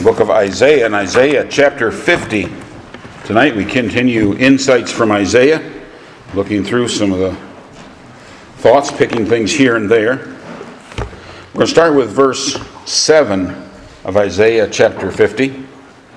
book of Isaiah, and Isaiah chapter 50. Tonight we continue insights from Isaiah, looking through some of the thoughts, picking things here and there. We're going to start with verse 7 of Isaiah chapter 50.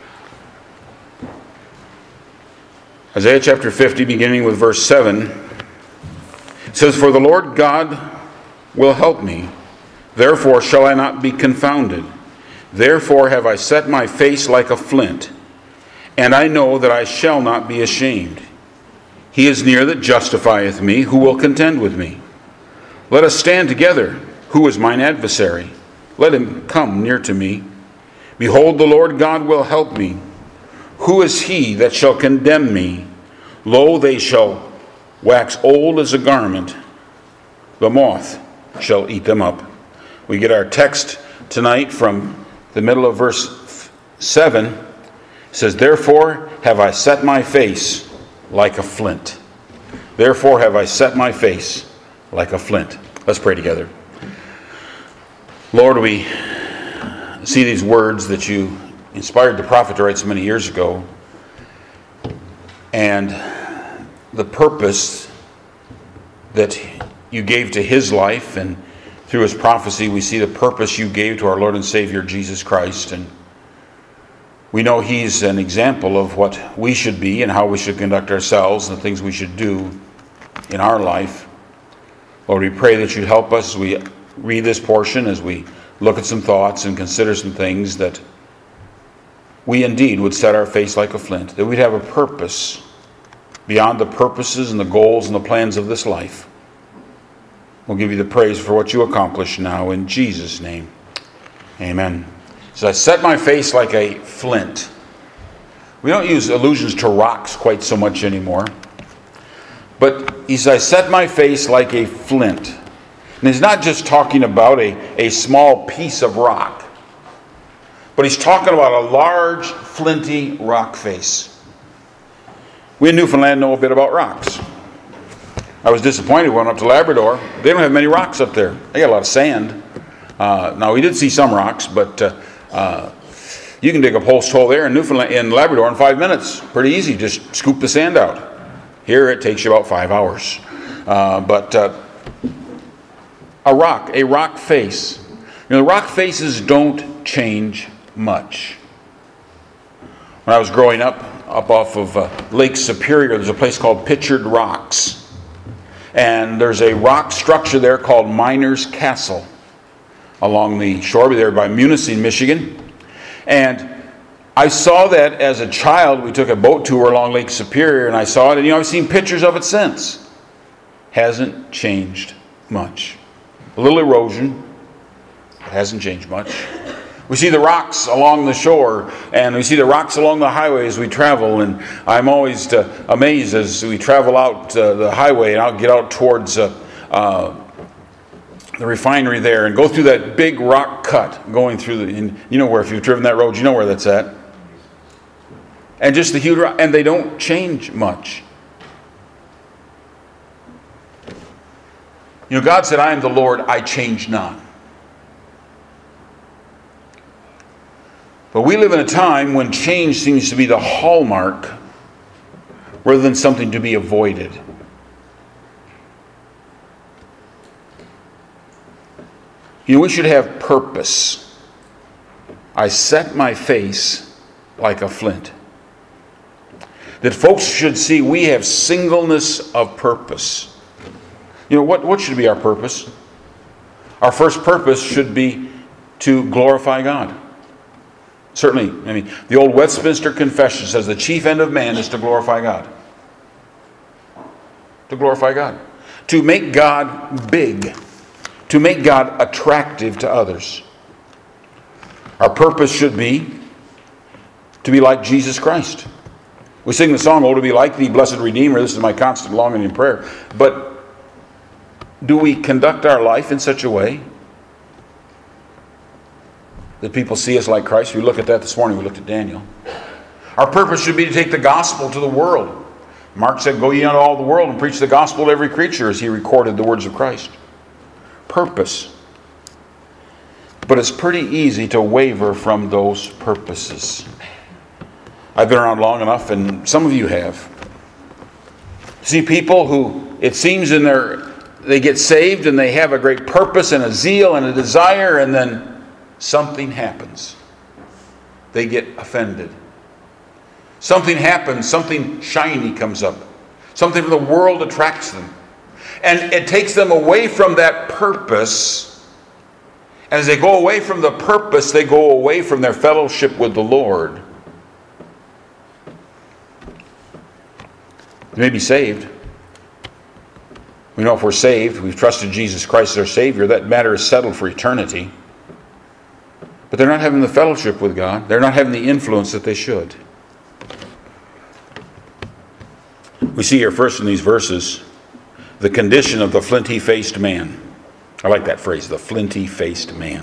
Isaiah chapter 50, beginning with verse 7, it says, "For the Lord God will help me, therefore shall I not be confounded. Therefore have I set my face like a flint, and I know that I shall not be ashamed. He is near that justifieth me, who will contend with me. Let us stand together. Who is mine adversary? Let him come near to me. Behold, the Lord God will help me. Who is he that shall condemn me? Lo, they shall wax old as a garment. The moth shall eat them up." We get our text tonight from the middle of verse 7. It says, "Therefore have I set my face like a flint." Therefore have I set my face like a flint. Let's pray together. Lord, we see these words that you inspired the prophet to write so many years ago, and the purpose that you gave to his life, and through his prophecy we see the purpose you gave to our Lord and Savior Jesus Christ, and we know he's an example of what we should be and how we should conduct ourselves and the things we should do in our life. Lord, we pray that you'd help us as we read this portion, as we look at some thoughts and consider some things, that we indeed would set our face like a flint, that we'd have a purpose beyond the purposes and the goals and the plans of this life. We'll give you the praise for what you accomplish now in Jesus' name. Amen. So I set my face like a flint. We don't use allusions to rocks quite so much anymore. But he says, I set my face like a flint. And he's not just talking about a small piece of rock, but he's talking about a large, flinty rock face. We in Newfoundland know a bit about rocks. I was disappointed when I went up to Labrador. They don't have many rocks up there. They got a lot of sand. Now, we did see some rocks, but you can dig a post hole there in Newfoundland, in Labrador, in 5 minutes. Pretty easy. Just scoop the sand out. Here, it takes you about 5 hours. But a rock face. You know, rock faces don't change much. When I was growing up off of Lake Superior, there's a place called Pictured Rocks. And there's a rock structure there called Miners Castle along the shore there by Munising, Michigan. And I saw that as a child. We took a boat tour along Lake Superior, and I saw it. And I've seen pictures of it since. Hasn't changed much. A little erosion. It hasn't changed much. We see the rocks along the shore, and we see the rocks along the highway as we travel, and I'm always amazed as we travel out the highway, and I'll get out towards the refinery there and go through that big rock cut going through and you know where, if you've driven that road, you know where that's at. And just the huge rock, and they don't change much. You know, God said, "I am the Lord, I change not." But we live in a time when change seems to be the hallmark rather than something to be avoided. You know, we should have purpose. I set my face like a flint. That folks should see we have singleness of purpose. You know, what should be our purpose? Our first purpose should be to glorify God. Certainly, I mean, the old Westminster Confession says the chief end of man is to glorify God. To glorify God. To make God big. To make God attractive to others. Our purpose should be to be like Jesus Christ. We sing the song, "Oh, to be like thee, blessed Redeemer." This is my constant longing in prayer. But do we conduct our life in such a way that people see us like Christ? We look at that this morning. We looked at Daniel. Our purpose should be to take the gospel to the world. Mark said, "Go ye into all the world and preach the gospel to every creature," as he recorded the words of Christ. Purpose. But it's pretty easy to waver from those purposes. I've been around long enough, and some of you have. See people who, it seems they get saved and they have a great purpose and a zeal and a desire, and then something happens. They get offended. Something happens, something shiny comes up. Something from the world attracts them. And it takes them away from that purpose. And as they go away from the purpose, they go away from their fellowship with the Lord. They may be saved. We know if we're saved, we've trusted Jesus Christ as our Savior, that matter is settled for eternity. But they're not having the fellowship with God. They're not having the influence that they should. We see here first in these verses the condition of the flinty-faced man. I like that phrase, the flinty-faced man.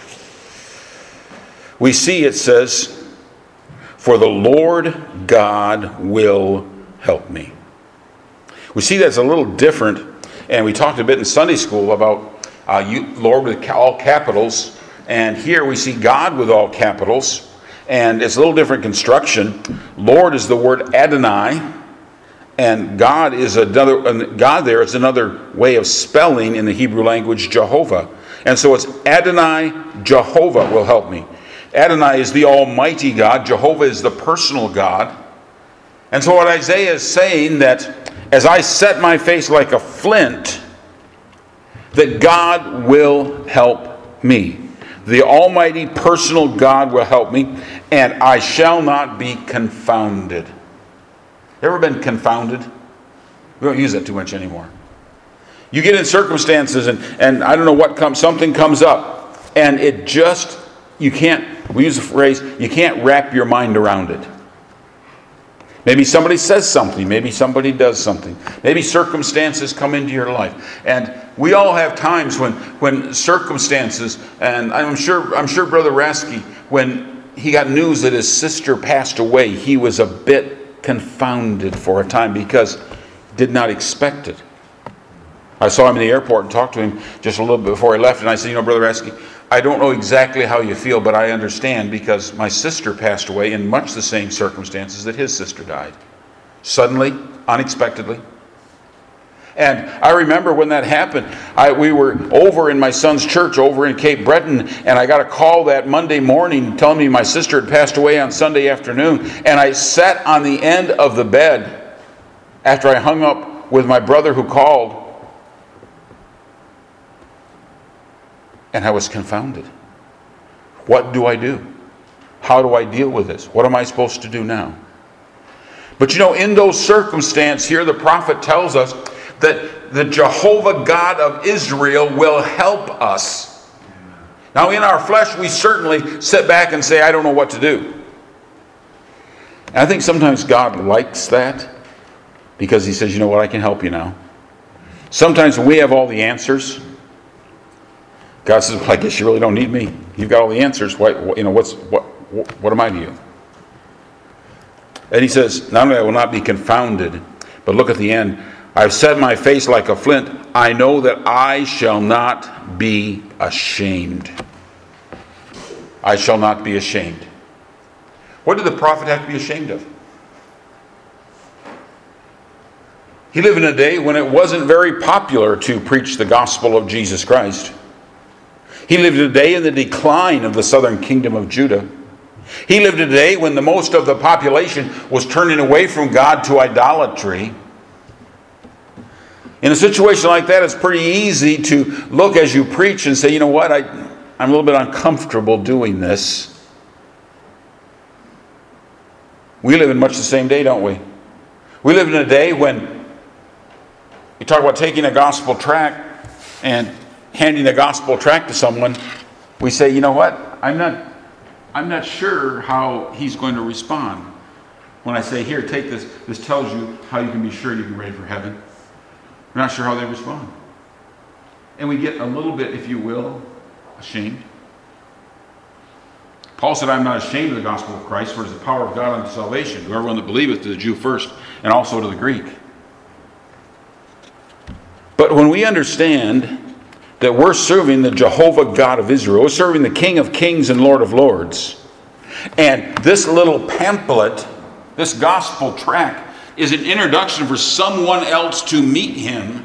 We see it says, "For the Lord God will help me." We see that's a little different, and we talked a bit in Sunday school about Lord with all capitals, and here we see God with all capitals, and it's a little different construction. Lord is the word Adonai, and God is God there is another way of spelling in the Hebrew language Jehovah. And so it's Adonai, Jehovah will help me. Adonai is the Almighty God. Jehovah is the personal God. And so what Isaiah is saying, that as I set my face like a flint, that God will help me. The Almighty personal God will help me, and I shall not be confounded. Ever been confounded? We don't use that too much anymore. You get in circumstances and I don't know what comes, something comes up, and it just, we use the phrase, you can't wrap your mind around it. Maybe somebody says something, maybe somebody does something, maybe circumstances come into your life. And we all have times when circumstances, and I'm sure Brother Rasky, when he got news that his sister passed away, he was a bit confounded for a time because he did not expect it. I saw him in the airport and talked to him just a little bit before he left, and I said, Brother Rasky, I don't know exactly how you feel, but I understand because my sister passed away in much the same circumstances that his sister died. Suddenly, unexpectedly. And I remember when that happened, we were over in my son's church over in Cape Breton, and I got a call that Monday morning telling me my sister had passed away on Sunday afternoon, and I sat on the end of the bed after I hung up with my brother who called, and I was confounded. What do I do? How do I deal with this? What am I supposed to do now? But in those circumstances here, the prophet tells us that the Jehovah God of Israel will help us. Now in our flesh, we certainly sit back and say, I don't know what to do. And I think sometimes God likes that because he says, you know what, I can help you now. Sometimes when we have all the answers, God says, well, I guess you really don't need me. You've got all the answers. What am I to you? And he says, not only I will not be confounded, but look at the end. I've set my face like a flint. I know that I shall not be ashamed. I shall not be ashamed. What did the prophet have to be ashamed of? He lived in a day when it wasn't very popular to preach the gospel of Jesus Christ. He lived in a day in the decline of the southern kingdom of Judah. He lived in a day when the most of the population was turning away from God to idolatry. In a situation like that, it's pretty easy to look as you preach and say, you know what, I'm a little bit uncomfortable doing this. We live in much the same day, don't we? We live in a day when you talk about taking a gospel tract and handing a gospel tract to someone, we say, you know what, I'm not sure how he's going to respond. When I say, here, take this. This tells you how you can be sure you can be ready for heaven. We're not sure how they respond. And we get a little bit, if you will, ashamed. Paul said, I'm not ashamed of the gospel of Christ, for it is the power of God unto salvation, to everyone that believeth, to the Jew first, and also to the Greek. But when we understand that we're serving the Jehovah God of Israel. We're serving the King of Kings and Lord of Lords. And this little pamphlet, this gospel tract, is an introduction for someone else to meet him.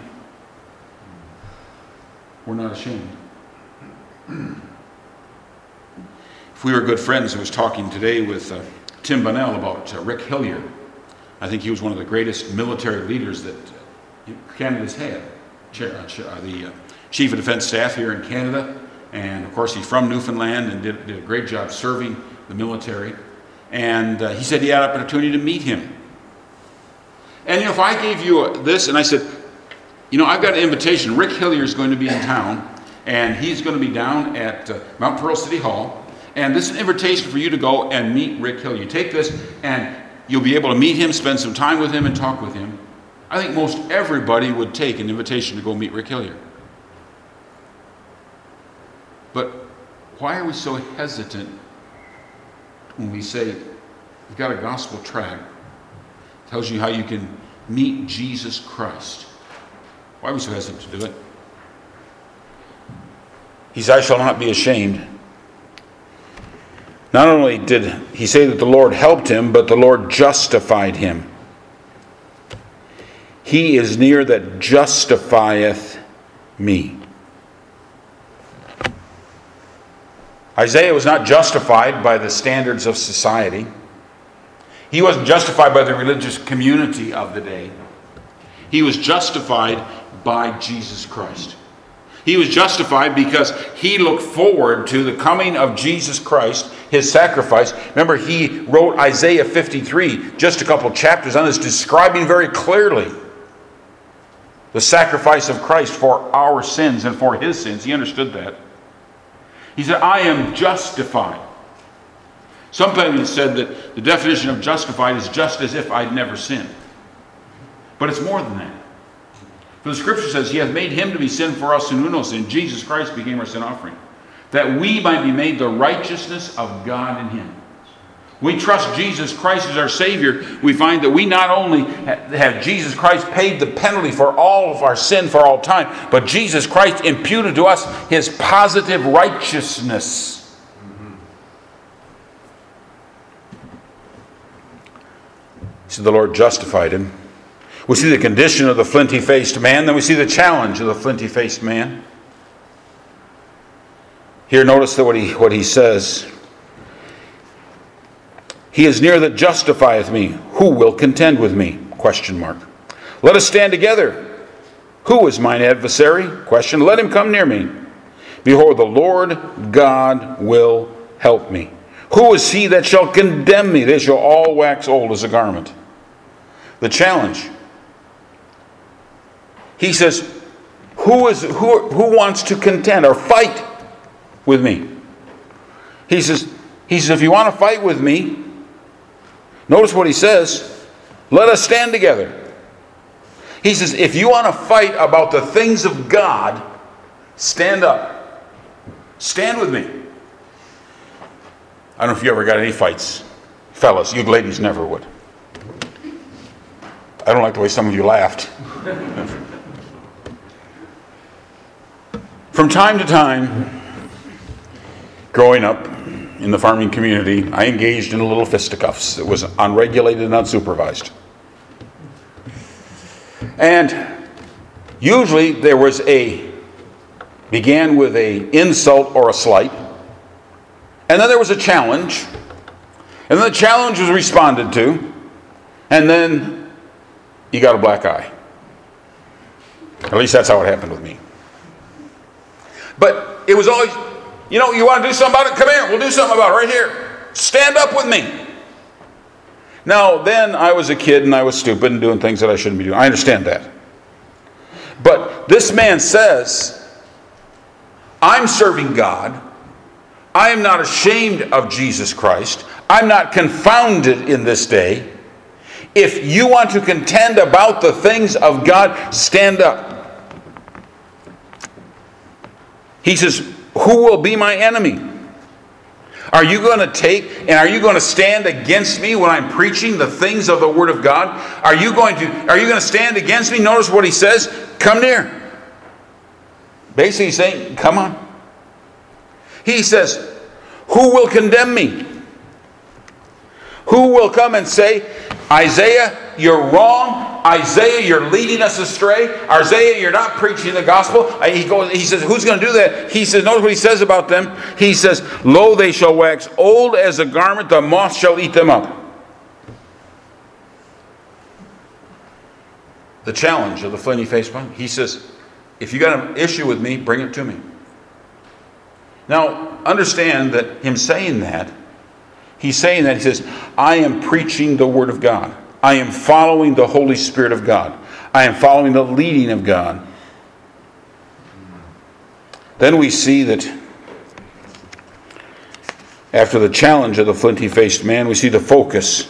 We're not ashamed. If we were good friends, I was talking today with Tim Bunnell about Rick Hillier. I think he was one of the greatest military leaders that Canada's had. The Chief of Defense Staff here in Canada. And of course, he's from Newfoundland and did a great job serving the military. And he said he had an opportunity to meet him. And if I gave you this and I said, I've got an invitation. Rick Hillier is going to be in town, and he's going to be down at Mount Pearl City Hall. And this is an invitation for you to go and meet Rick Hillier. You take this, and you'll be able to meet him, spend some time with him, and talk with him. I think most everybody would take an invitation to go meet Rick Hillier. But why are we so hesitant when we say, we've got a gospel tract that tells you how you can meet Jesus Christ? Why are we so hesitant to do it? He said, I shall not be ashamed. Not only did he say that the Lord helped him, but the Lord justified him. He is near that justifieth me. Isaiah was not justified by the standards of society. He wasn't justified by the religious community of the day. He was justified by Jesus Christ. He was justified because he looked forward to the coming of Jesus Christ, his sacrifice. Remember, he wrote Isaiah 53, just a couple chapters on this, describing very clearly the sacrifice of Christ for our sins and for his sins. He understood that. He said, I am justified. Sometimes it said that the definition of justified is just as if I'd never sinned. But it's more than that. For the scripture says, he hath made him to be sin for us who knew no sin. Jesus Christ became our sin offering, that we might be made the righteousness of God in him. We trust Jesus Christ as our Savior. We find that we not only have Jesus Christ paid the penalty for all of our sin for all time, but Jesus Christ imputed to us his positive righteousness. So the Lord justified him. We see the condition of the flinty-faced man, then we see the challenge of the flinty-faced man. Here, notice that what he says. He is near that justifieth me. Who will contend with me? Question mark. Let us stand together. Who is mine adversary? Question. Let him come near me. Behold, the Lord God will help me. Who is he that shall condemn me? They shall all wax old as a garment. The challenge. He says, who wants to contend or fight with me? He says, if you want to fight with me, notice what he says, let us stand together. He says, if you want to fight about the things of God, stand up. Stand with me. I don't know if you ever got any fights. Fellas, you ladies never would. I don't like the way some of you laughed. From time to time, growing up in the farming community, I engaged in a little fisticuffs. It was unregulated and unsupervised. And usually there was began with an insult or a slight, and then there was a challenge, and then the challenge was responded to, and then you got a black eye. At least that's how it happened with me. But it was always, you want to do something about it? Come here, we'll do something about it right here. Stand up with me. Now, then I was a kid and I was stupid and doing things that I shouldn't be doing. I understand that. But this man says, I'm serving God. I am not ashamed of Jesus Christ. I'm not confounded in this day. If you want to contend about the things of God, stand up. He says, who will be my enemy? Are you going to take and are you going to stand against me when I'm preaching the things of the Word of God? Are you going to stand against me? Notice what he says. Come near. Basically saying, come on. He says, who will condemn me? Who will come and say, Isaiah, you're wrong. Isaiah, you're leading us astray. Isaiah, you're not preaching the gospel. He says, who's going to do that? He says, notice what he says about them. He says, lo, they shall wax old as a garment. The moth shall eat them up. The challenge of the flinty-faced one. He says, if you got an issue with me, bring it to me. Now, understand that him saying that, he's saying that, he says, I am preaching the Word of God. I am following the Holy Spirit of God. I am following the leading of God. Then we see that after the challenge of the flinty-faced man, we see the focus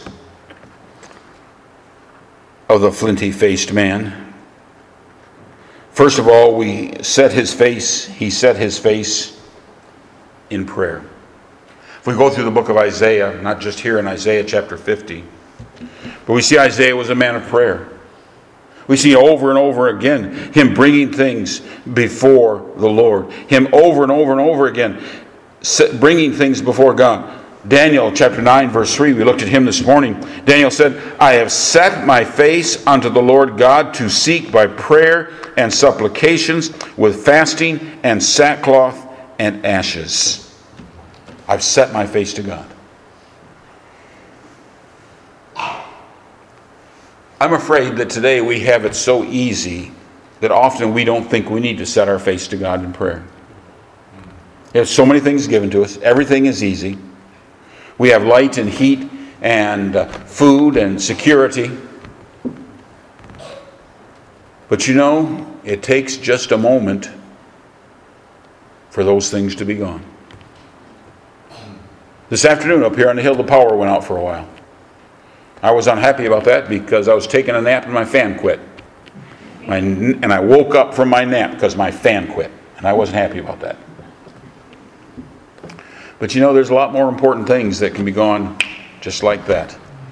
of the flinty-faced man. First of all, he set his face in prayer. If we go through the book of Isaiah, not just here in Isaiah chapter 50, but we see Isaiah was a man of prayer. We see over and over again him bringing things before the Lord. Him over and over and over again bringing things before God. Daniel chapter 9 verse 3, we looked at him this morning. Daniel said, I have set my face unto the Lord God to seek by prayer and supplications with fasting and sackcloth and ashes. I've set my face to God. I'm afraid that today we have it so easy that often we don't think we need to set our face to God in prayer. There's so many things given to us. Everything is easy. We have light and heat and food and security. But you know, it takes just a moment for those things to be gone. This afternoon up here on the hill, the power went out for a while. I was unhappy about that because I was taking a nap and my fan quit. And I woke up from my nap because my fan quit. And I wasn't happy about that. But you know, there's a lot more important things that can be gone just like that.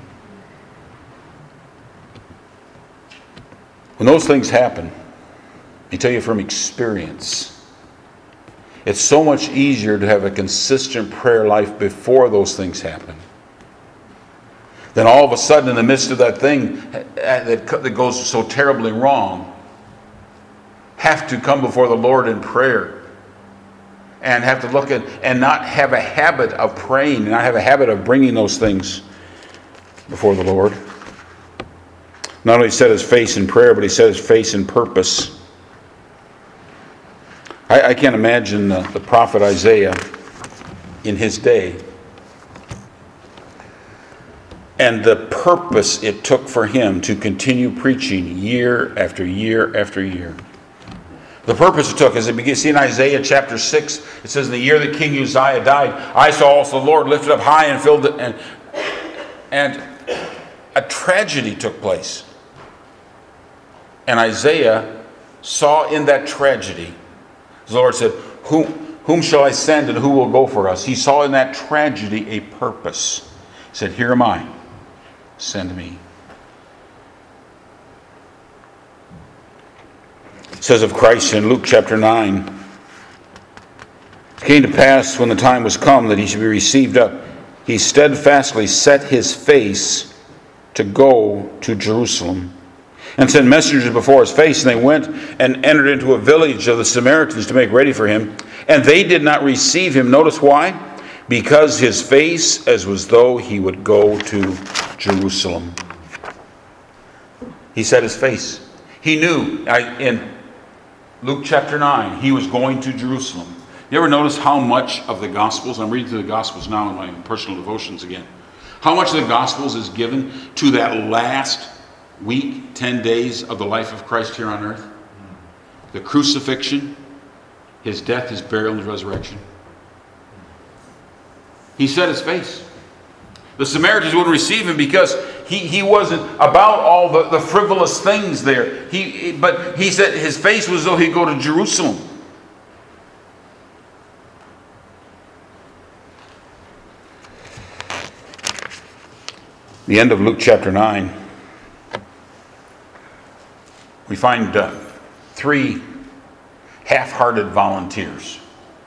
When those things happen, I tell you from experience, it's so much easier to have a consistent prayer life before those things happen. Then all of a sudden, in the midst of that thing that goes so terribly wrong, have to come before the Lord in prayer and have to look at and not have a habit of praying and not have a habit of bringing those things before the Lord. Not only set his face in prayer, but he set his face in purpose. I can't imagine the prophet Isaiah in his day and the purpose it took for him to continue preaching year after year after year. The purpose it took, as it begins, see in Isaiah chapter 6, it says, in the year that King Uzziah died, I saw also the Lord lifted up high and filled it, and a tragedy took place. And Isaiah saw in that tragedy, the Lord said, whom shall I send and who will go for us? He saw in that tragedy a purpose. He said, here am I. Send me. It says of Christ in Luke chapter 9, it came to pass when the time was come that he should be received up, he steadfastly set his face to go to Jerusalem, and sent messengers before his face, and they went and entered into a village of the Samaritans to make ready for him. And they did not receive him. Notice why? Because his face as was though he would go to Jerusalem. He set his face. He knew in Luke chapter 9 he was going to Jerusalem. You ever notice how much of the Gospels, I'm reading through the Gospels now in my personal devotions again, how much of the Gospels is given to that last week, 10 days of the life of Christ here on earth? The crucifixion, his death, his burial, and his resurrection. He set his face. The Samaritans wouldn't receive him because he wasn't about all the frivolous things there. But he said his face was as though he'd go to Jerusalem. The end of Luke chapter 9. We find three half-hearted volunteers.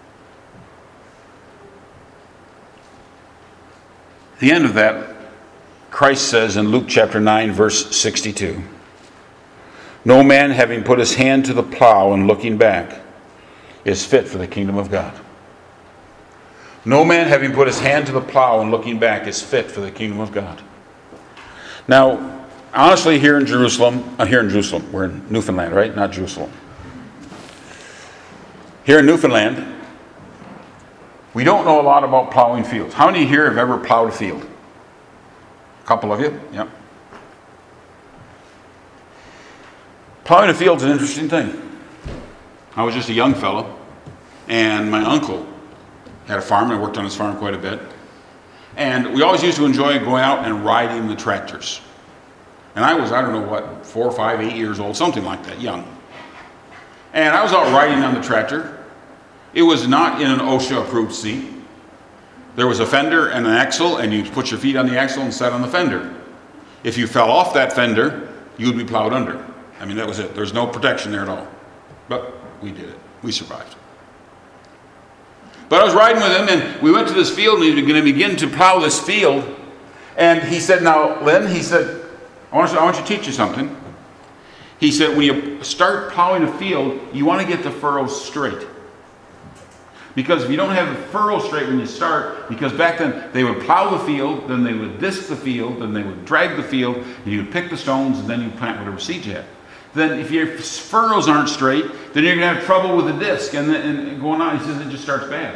At the end of that, Christ says in Luke chapter 9, verse 62, "No man having put his hand to the plow and looking back is fit for the kingdom of God." No man having put his hand to the plow and looking back is fit for the kingdom of God. Now, honestly, here in Jerusalem, we're in Newfoundland, right? Not Jerusalem. Here in Newfoundland, we don't know a lot about plowing fields. How many here have ever plowed a field? A couple of you? Yep. Plowing a field is an interesting thing. I was just a young fellow, and my uncle had a farm, and I worked on his farm quite a bit. And we always used to enjoy going out and riding the tractors. And I was, 4, 5, 8 years old, something like that, young. And I was out riding on the tractor. It was not in an OSHA-approved seat. There was a fender and an axle, and you put your feet on the axle and sat on the fender. If you fell off that fender, you would be plowed under. I mean, that was it. There was no protection there at all. But we did it. We survived. But I was riding with him, and we went to this field, and he was going to begin to plow this field. And he said, "Now, Lynn," he said, I want you to teach you something. He said, when you start plowing a field, you want to get the furrows straight. Because if you don't have the furrow straight when you start, because back then they would plow the field, then they would disc the field, then they would drag the field, and you would pick the stones, and then you plant whatever seed you had. Then if your furrows aren't straight, then you're going to have trouble with the disc and going on. He says it just starts bad.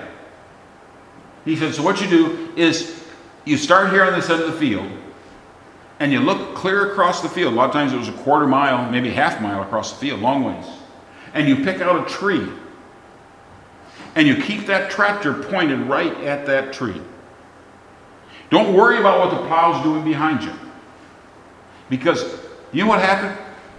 He said, so what you do is you start here on this end of the field, and you look clear across the field. A lot of times it was a quarter mile, maybe half mile across the field, long ways. And you pick out a tree. And you keep that tractor pointed right at that tree. Don't worry about what the plow's doing behind you. Because you know what happened?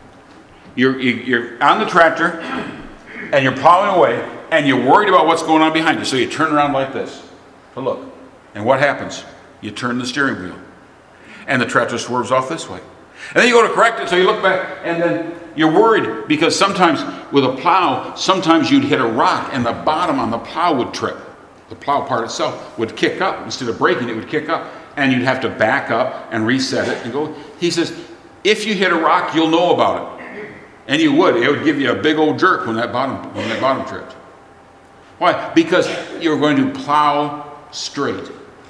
You're on the tractor, and you're plowing away, and you're worried about what's going on behind you. So you turn around like this to look. And what happens? You turn the steering wheel. And the tractor swerves off this way. And then you go to correct it, so you look back, and then you're worried because sometimes with a plow, sometimes you'd hit a rock and the bottom on the plow would trip. The plow part itself would kick up. Instead of braking, it would kick up. And you'd have to back up and reset it and go. He says, if you hit a rock, you'll know about it. And you would. It would give you a big old jerk when that bottom tripped. Why? Because you're going to plow straight.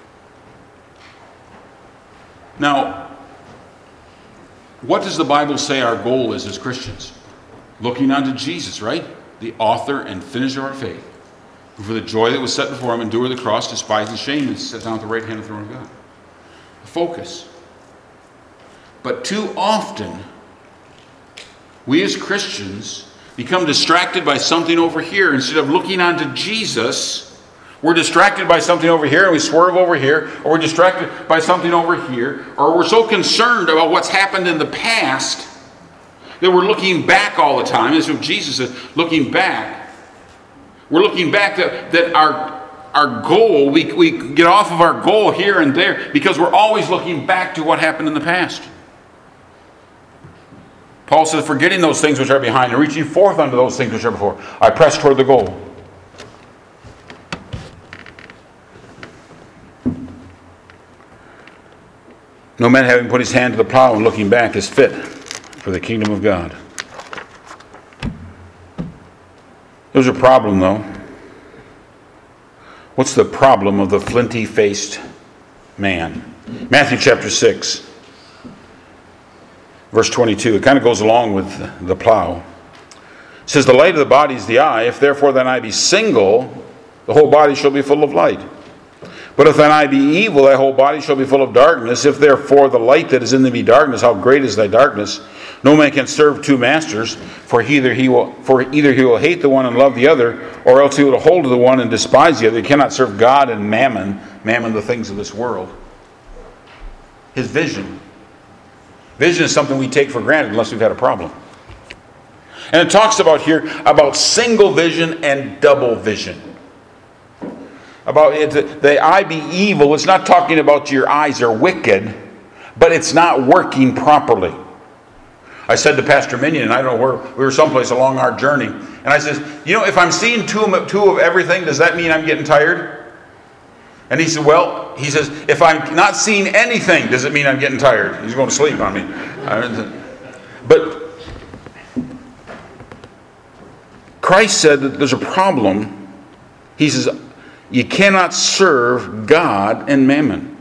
Now, what does the Bible say our goal is as Christians? Looking unto Jesus, right? The author and finisher of our faith. Who for the joy that was set before him endured the cross, despised the shame, and sat down at the right hand of the throne of God. The focus. But too often, we as Christians become distracted by something over here. Instead of looking unto Jesus, we're distracted by something over here, and we swerve over here, or we're distracted by something over here, or we're so concerned about what's happened in the past that we're looking back all the time. That's what Jesus said, looking back. We're looking back that our goal, we get off of our goal here and there because we're always looking back to what happened in the past. Paul says, forgetting those things which are behind and reaching forth unto those things which are before, I press toward the goal. No man having put his hand to the plow and looking back is fit for the kingdom of God. There's a problem, though. What's the problem of the flinty-faced man? Matthew chapter 6, verse 22. It kind of goes along with the plow. It says, the light of the body is the eye. If therefore thine eye be single, the whole body shall be full of light. But if thine eye be evil, thy whole body shall be full of darkness. If therefore the light that is in thee be darkness, how great is thy darkness? No man can serve two masters, for either he will hate the one and love the other, or else he will hold to the one and despise the other. He cannot serve God and mammon the things of this world. His vision. Vision is something we take for granted unless we've had a problem. And it talks about here about single vision and double vision. About it, the eye be evil. It's not talking about your eyes are wicked, but it's not working properly. I said to Pastor Minion, and I don't know where we were someplace along our journey, And I says, if I'm seeing two of everything, does that mean I'm getting tired? And he said, if I'm not seeing anything, does it mean I'm getting tired? He's going to sleep on me. But Christ said that there's a problem. He says, you cannot serve God and mammon.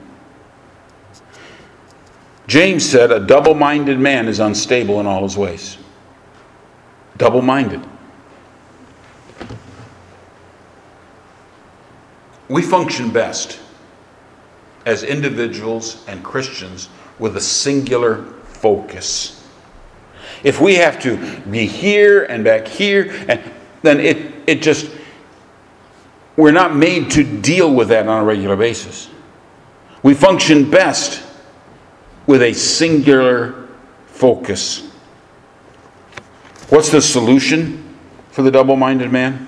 James said, a double-minded man is unstable in all his ways. Double-minded. We function best as individuals and Christians with a singular focus. If we have to be here and back here, then it just, we're not made to deal with that on a regular basis. We function best with a singular focus. What's the solution for the double-minded man?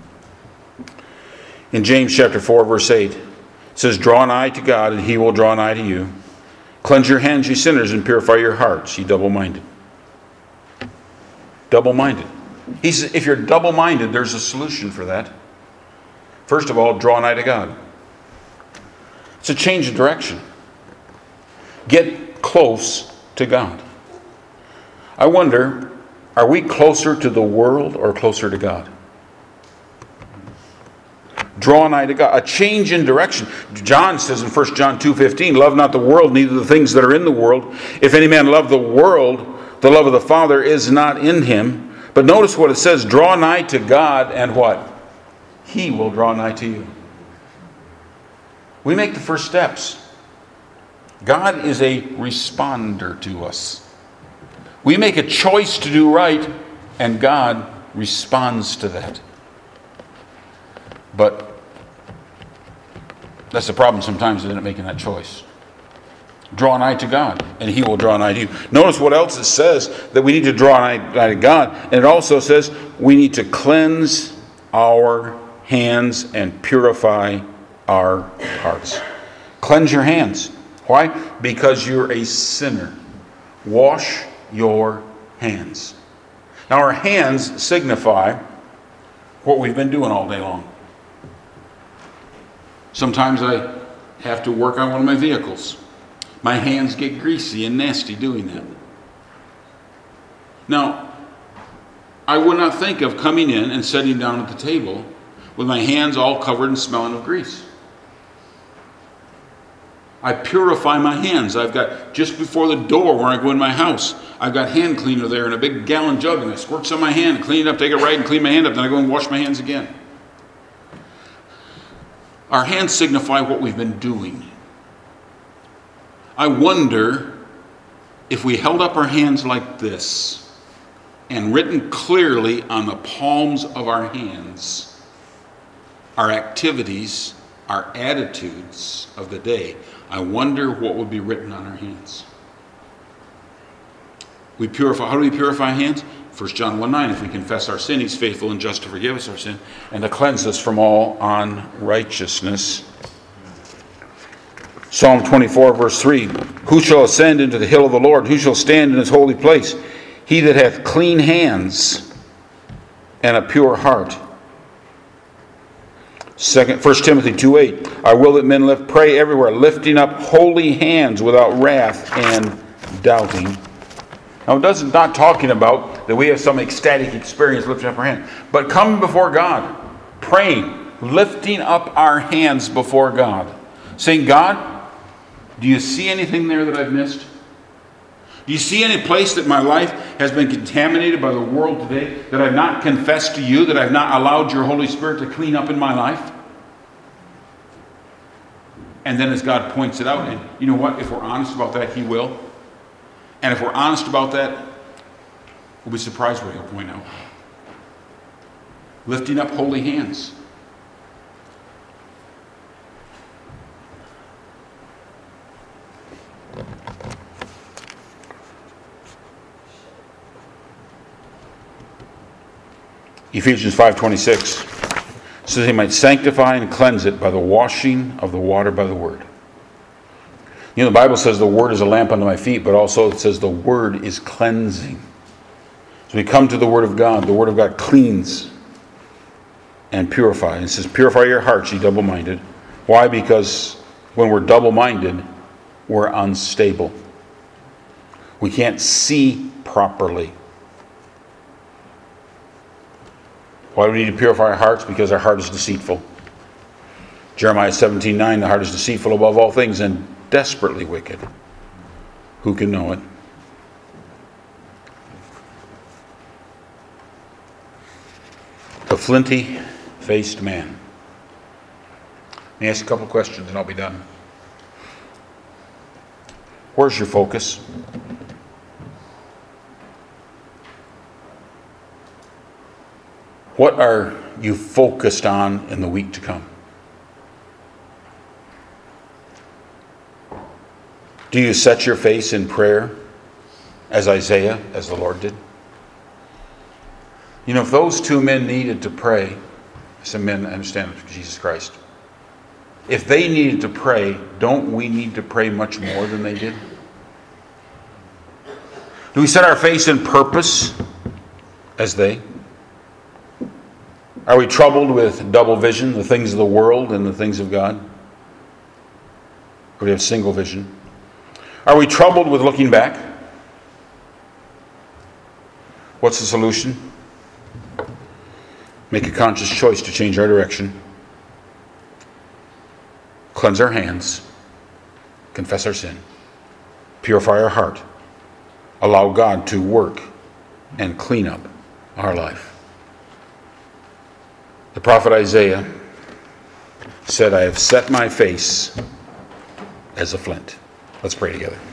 In James chapter 4, verse 8, it says, draw nigh to God, and he will draw nigh to you. Cleanse your hands, ye sinners, and purify your hearts, ye double-minded. Double-minded. He says, if you're double-minded, there's a solution for that. First of all, draw nigh to God. It's a change of direction. Get close to God. I wonder, are we closer to the world or closer to God? Draw nigh to God. A change in direction. John says in 1 John 2:15, love not the world, neither the things that are in the world. If any man love the world, the love of the Father is not in him. But notice what it says, draw nigh to God, and what? He will draw nigh to you. We make the first steps. God is a responder to us. We make a choice to do right, and God responds to that. But that's the problem sometimes, isn't it, making that choice? Draw nigh to God, and he will draw nigh to you. Notice what else it says, that we need to draw nigh to God. And it also says we need to cleanse our hands and purify our hearts. Cleanse your hands. Why? Because you're a sinner. Wash your hands. Now our hands signify what we've been doing all day long. Sometimes I have to work on one of my vehicles. My hands get greasy and nasty doing that. Now, I would not think of coming in and sitting down at the table with my hands all covered and smelling of grease. I purify my hands. I've got, just before the door where I go in my house, I've got hand cleaner there in a big gallon jug, and I squirt some on my hand, clean it up, take it right, and clean my hand up, then I go and wash my hands again. Our hands signify what we've been doing. I wonder if we held up our hands like this and written clearly on the palms of our hands our activities, our attitudes of the day, I wonder what would be written on our hands. We purify. How do we purify hands? 1 John 1:9, if we confess our sin, he's faithful and just to forgive us our sin and to cleanse us from all unrighteousness. Psalm 24, verse 3, who shall ascend into the hill of the Lord? Who shall stand in his holy place? He that hath clean hands and a pure heart. 1 Timothy 2:8, I will that men pray everywhere, lifting up holy hands without wrath and doubting. Now it doesn't, not talking about that we have some ecstatic experience lifting up our hand, but coming before God, praying, lifting up our hands before God, saying, God, do you see anything there that I've missed? Do you see any place that my life has been contaminated by the world today, that I've not confessed to you, that I've not allowed your Holy Spirit to clean up in my life? And then as God points it out, and you know what? If we're honest about that, he will. And if we're honest about that, we'll be surprised what he'll point out. Lifting up holy hands. Ephesians 5:26 says he might sanctify and cleanse it by the washing of the water by the word. You know, the Bible says the word is a lamp unto my feet, but also it says the word is cleansing. As we come to the Word of God cleans and purifies. It says, purify your hearts, ye double-minded. Why? Because when we're double-minded, we're unstable. We can't see properly. Why do we need to purify our hearts? Because our heart is deceitful. Jeremiah 17:9, the heart is deceitful above all things and desperately wicked. Who can know it? The flinty-faced man. Let me ask you a couple of questions and I'll be done. Where's your focus? What are you focused on in the week to come? Do you set your face in prayer as Isaiah, as the Lord did? You know, if those two men needed to pray, some men, I understand, Jesus Christ. If they needed to pray, don't we need to pray much more than they did? Do we set our face in purpose as they? Are we troubled with double vision, the things of the world and the things of God? Or do we have single vision? Are we troubled with looking back? What's the solution? Make a conscious choice to change our direction. Cleanse our hands. Confess our sin. Purify our heart. Allow God to work and clean up our life. The prophet Isaiah said, I have set my face as a flint. Let's pray together.